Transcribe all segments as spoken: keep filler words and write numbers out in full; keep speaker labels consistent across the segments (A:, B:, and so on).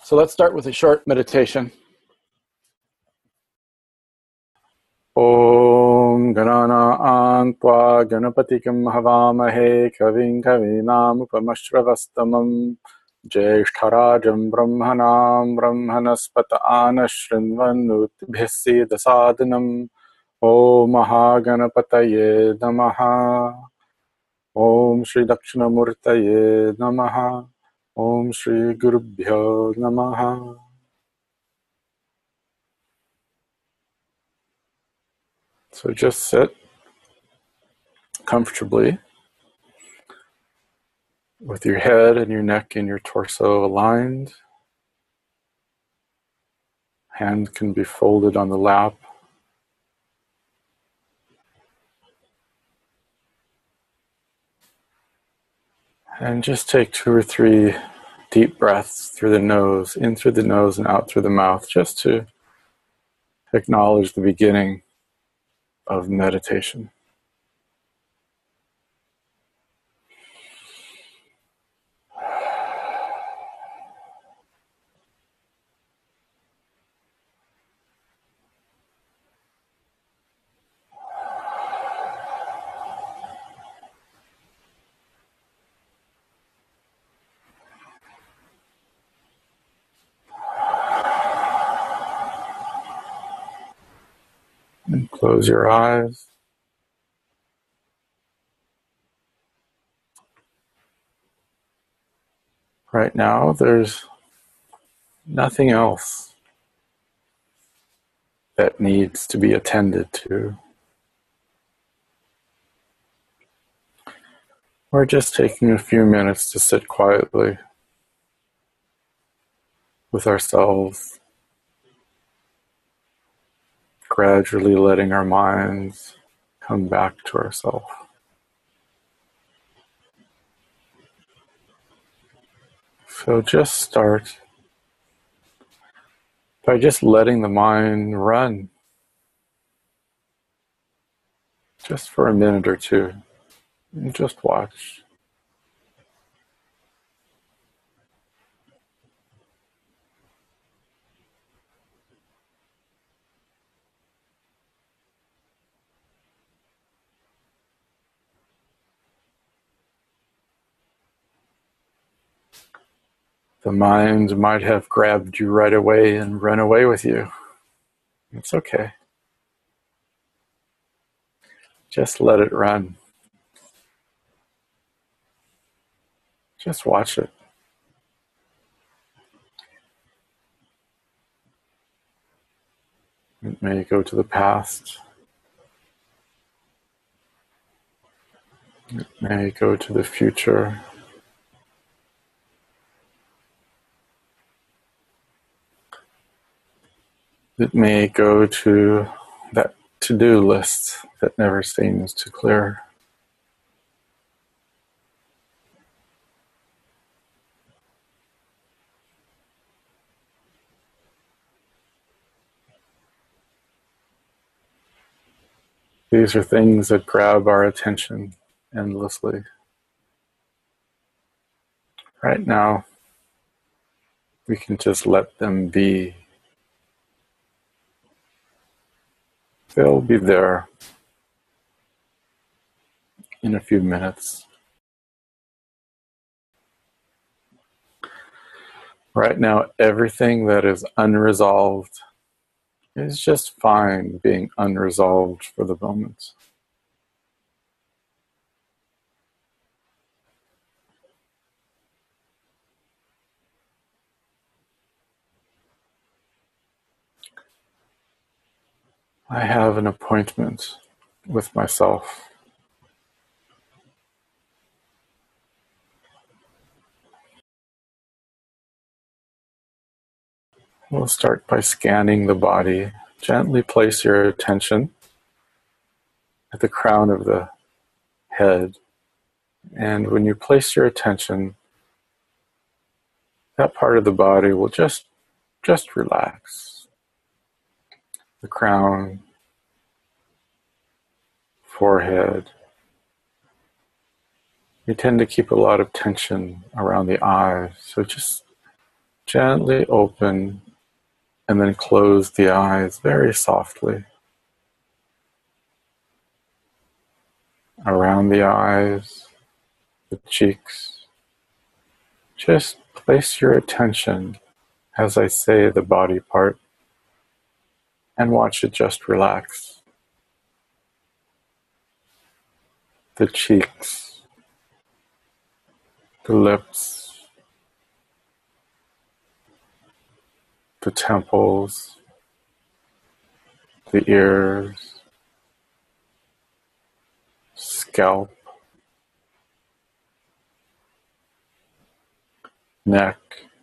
A: So let's start with a short meditation. Om Ganana Antva Ganapatikam Havamahe Kavin Kavinam Upamashravastamam Jeshtarajam Brahmanam Brahmanaspata Anashrinvanutibhisi Dasadanam Om Mahaganapataye Namaha Om Shri Dakshinamurtaye Namaha Om Shri Gurubhyo Namaha. So just sit comfortably with your head and your neck and your torso aligned. Hand can be folded on the lap. And just take two or three deep breaths through the nose, in through the nose and out through the mouth, just to acknowledge the beginning of meditation. And close your eyes. Right now, there's nothing else that needs to be attended to. We're just taking a few minutes to sit quietly with ourselves, gradually letting our minds come back to ourselves. So just start by just letting the mind run, just for a minute or two, and just watch. The mind might have grabbed you right away and run away with you. It's okay. Just let it run. Just watch it. It may go to the past. It may go to the future. It may go to that to-do list that never seems to clear. These are things that grab our attention endlessly. Right now, we can just let them be. They'll be there in a few minutes. Right now, everything that is unresolved is just fine being unresolved for the moment. I have an appointment with myself. We'll start by scanning the body. Gently place your attention at the crown of the head. And when you place your attention, that part of the body will just, just relax. The crown, forehead. We tend to keep a lot of tension around the eyes, so just Gently open and then close the eyes very softly. Around the eyes, the cheeks. Just place your attention as I say the body part and watch it just relax. The cheeks, the lips, the temples, the ears, scalp, neck,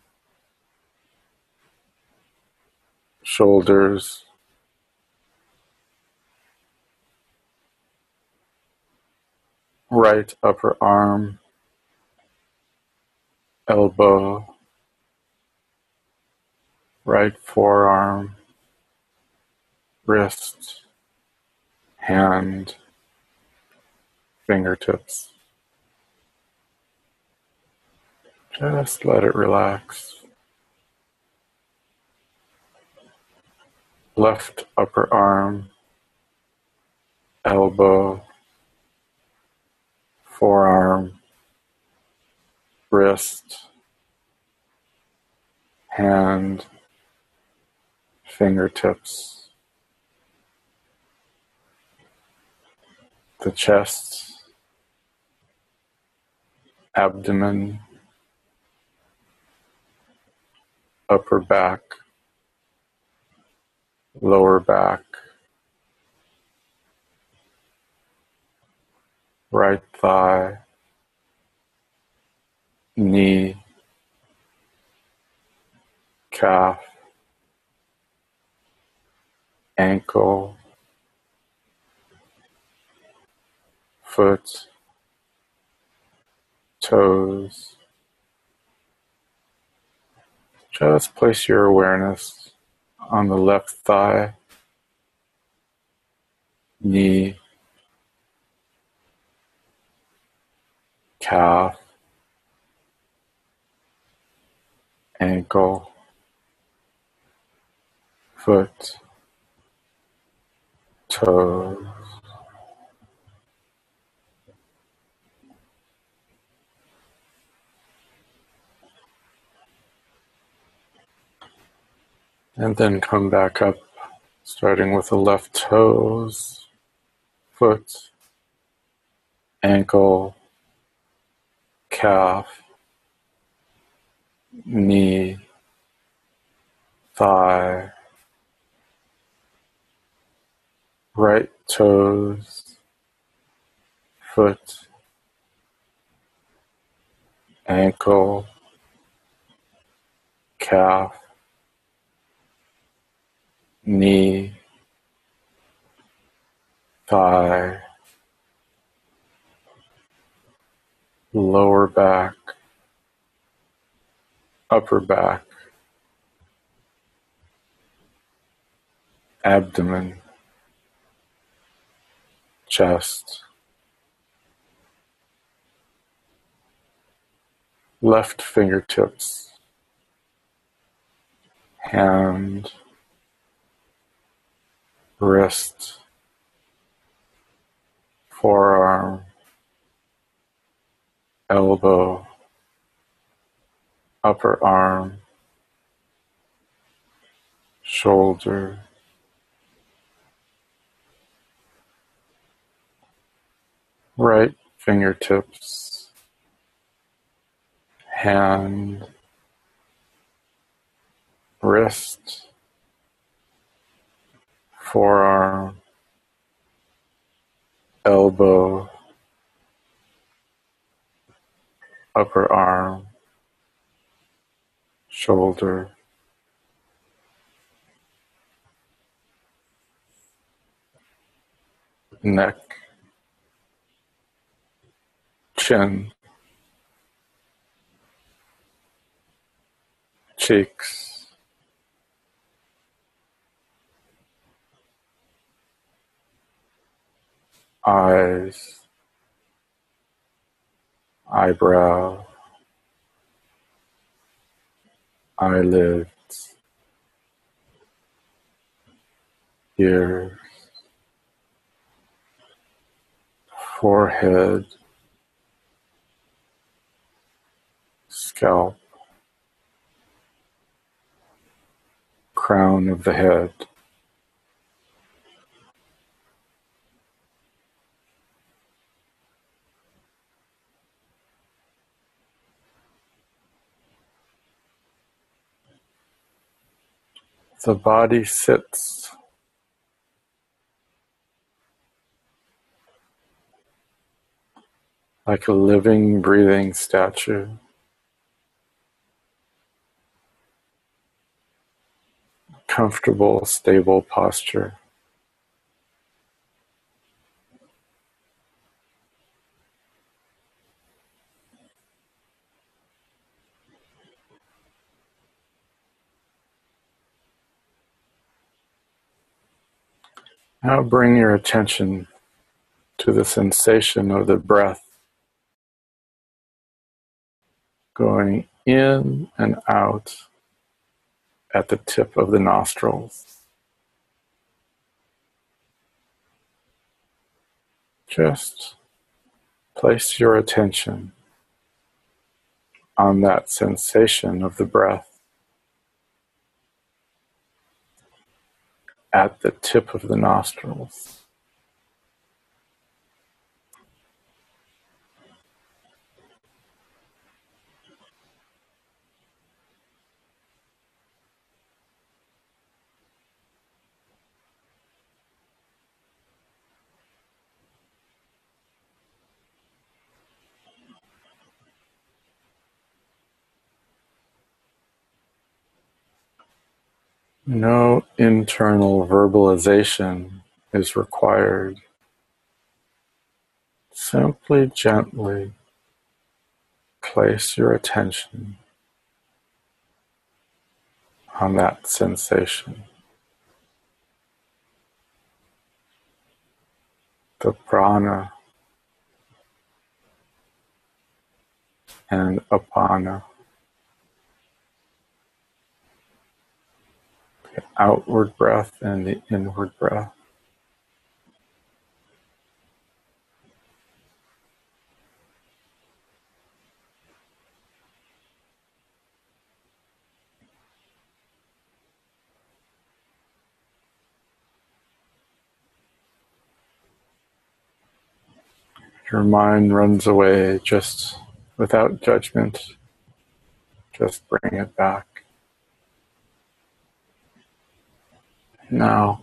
A: shoulders, right upper arm, elbow, right forearm, wrist, hand, fingertips. Just let it relax. Left upper arm, elbow, forearm, wrist, hand, fingertips. The chest, abdomen, upper back, lower back, right thigh, knee, calf, ankle, foot, toes. Just place your awareness on the left thigh, knee, calf, ankle, foot, toes. And then come back up, starting with the left toes, foot, ankle, calf, knee, thigh, right toes, foot, ankle, calf, knee, thigh, lower back, upper back, abdomen, chest, left fingertips, hand, wrist, forearm, elbow, upper arm, shoulder, right fingertips, hand, wrist, forearm, elbow, upper arm, shoulder, neck, chin, cheeks, eyes, eyebrow, eyelids, ears, forehead, scalp, crown of the head. The body sits like a living, breathing statue. Comfortable, stable posture. Now bring your attention to the sensation of the breath going in and out at the tip of the nostrils. Just place your attention on that sensation of the breath at the tip of the nostrils. No internal verbalization is required. Simply gently place your attention on that sensation. The prana and apana. The outward breath and the inward breath. Your mind runs away, just without judgment, just bring it back. Now,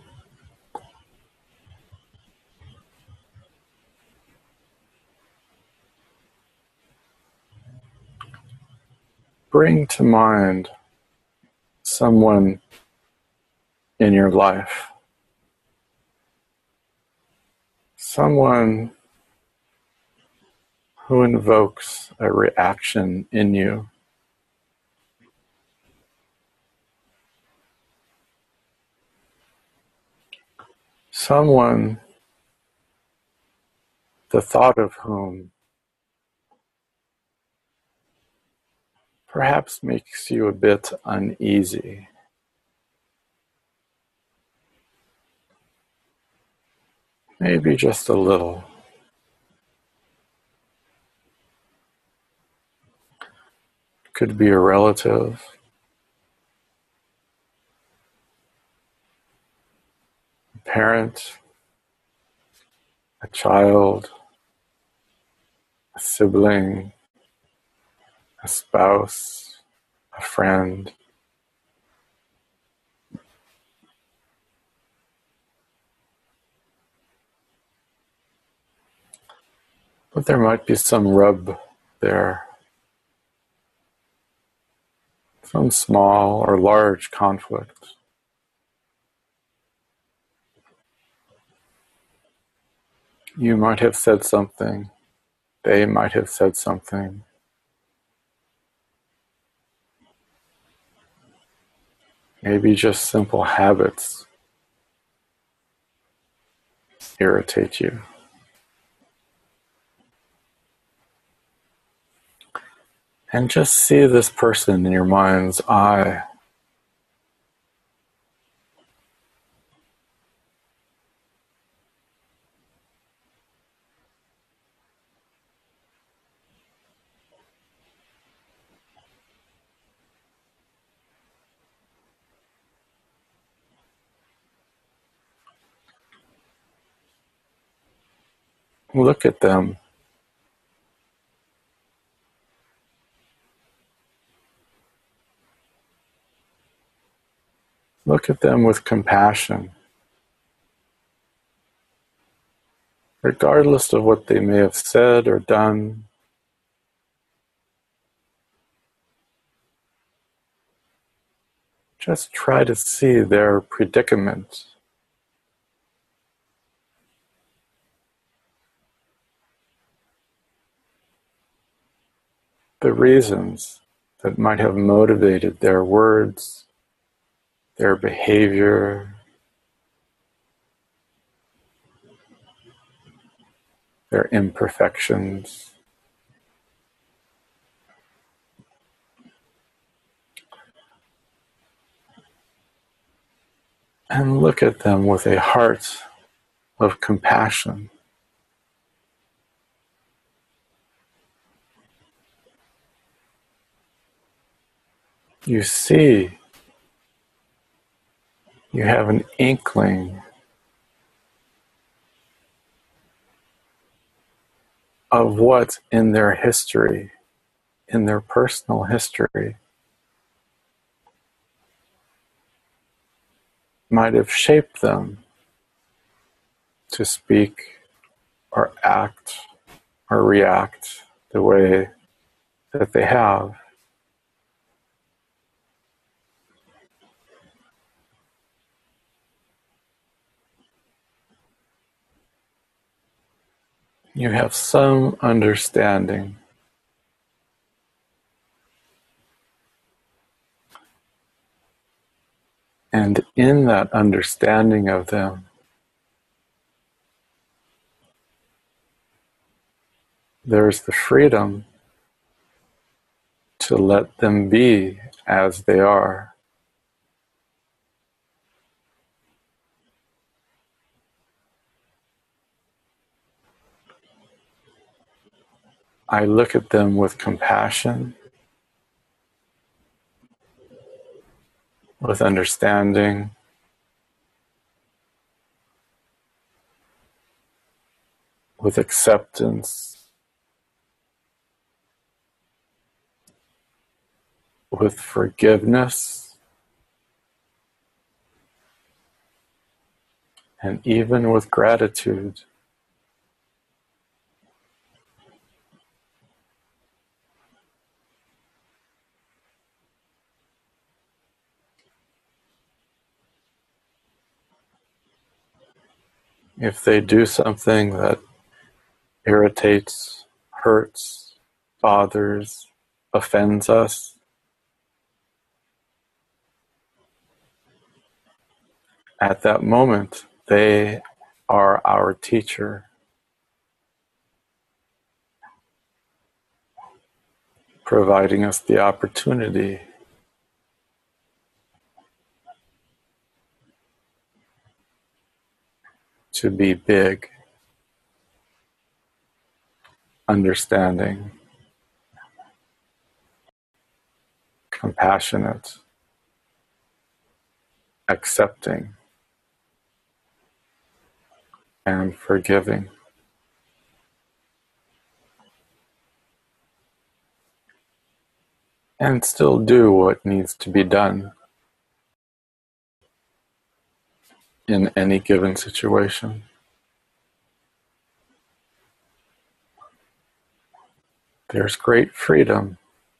A: bring to mind someone in your life, someone who invokes a reaction in you. Someone, the thought of whom perhaps makes you a bit uneasy. Maybe just a little. Could be a relative, a parent, a child, a sibling, a spouse, a friend. But there might be some rub there, some small or large conflict. You might have said something, they might have said something. Maybe just simple habits irritate you. And just see this person in your mind's eye. Look at them. Look at them with compassion, regardless of what they may have said or done. Just try to see their predicament. The reasons that might have motivated their words, their behavior, their imperfections. And look at them with a heart of compassion. You see, you have an inkling of what in their history, in their personal history, might have shaped them to speak or act or react the way that they have. You have some understanding. And in that understanding of them, there's the freedom to let them be as they are. I look at them with compassion, with understanding, with acceptance, with forgiveness, and even with gratitude. If they do something that irritates, hurts, bothers, offends us, at that moment, they are our teacher, providing us the opportunity to be big, understanding, compassionate, accepting, and forgiving. And still do what needs to be done in any given situation. There's great freedom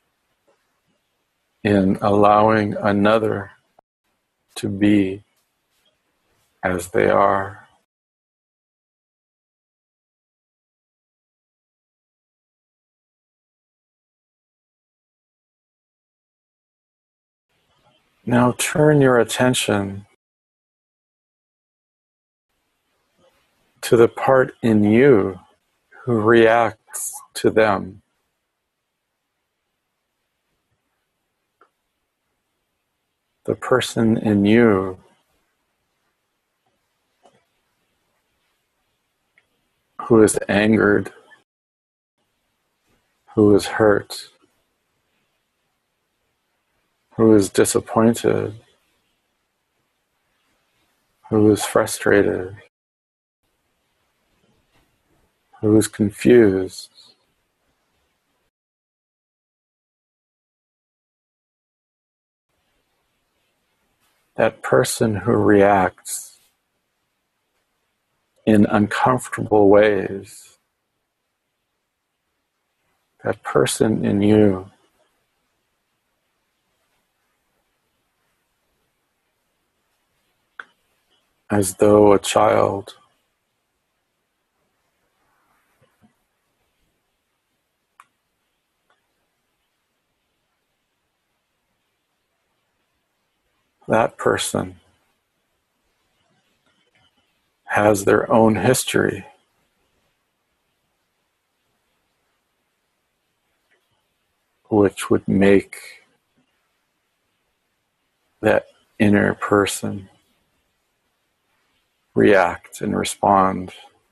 A: in allowing another to be as they are. Now turn your attention to the part in you who reacts to them. the person in you who is angered, who is hurt, who is disappointed, who is frustrated, who is confused. That person who reacts in uncomfortable ways, that person in you as though a child that person has their own history, which would make that inner person react and respond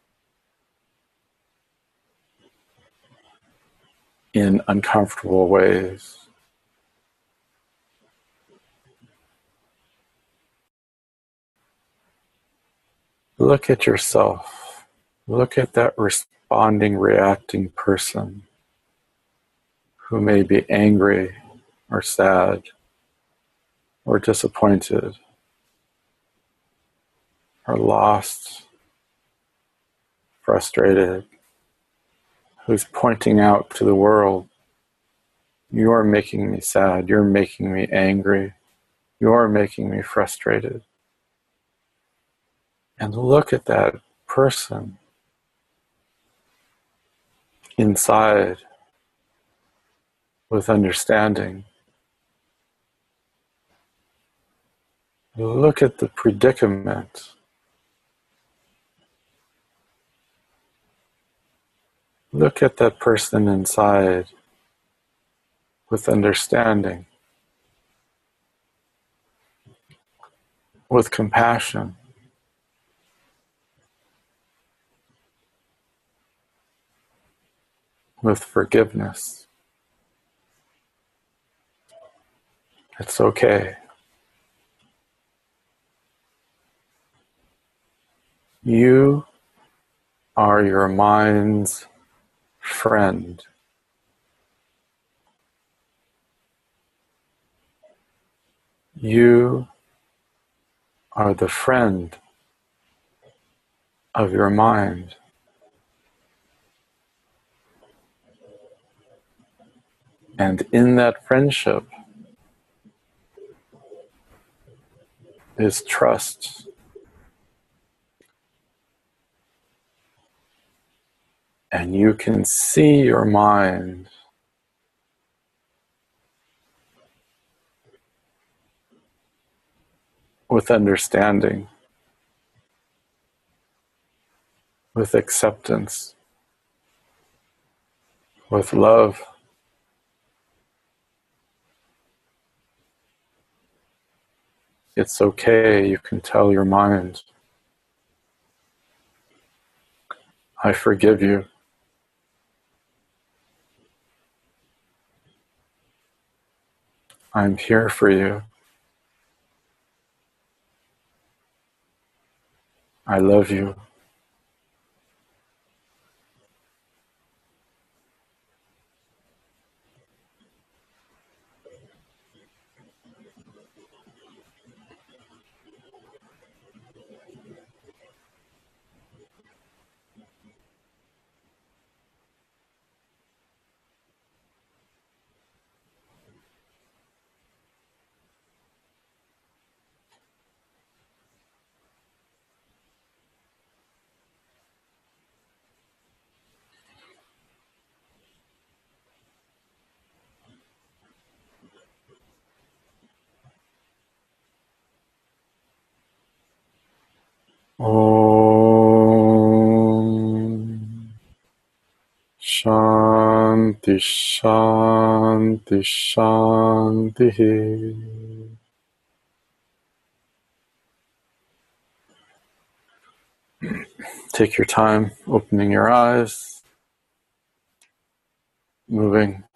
A: in uncomfortable ways. Look at yourself. Look at that responding, reacting person who may be angry or sad or disappointed or lost, frustrated, who's pointing out to the world, you're making me sad, you're making me angry, you're making me frustrated. And look at that person inside with understanding. Look at the predicament. Look at that person inside with understanding, with compassion. With forgiveness. It's okay. You are your mind's friend. You are the friend of your mind. And in that friendship is trust. And you can see your mind with understanding, with acceptance, with love. It's okay, you can tell your mind, I forgive you. I'm here for you. I love you. Om Shanti Shanti Shanti. Take your time opening your eyes, moving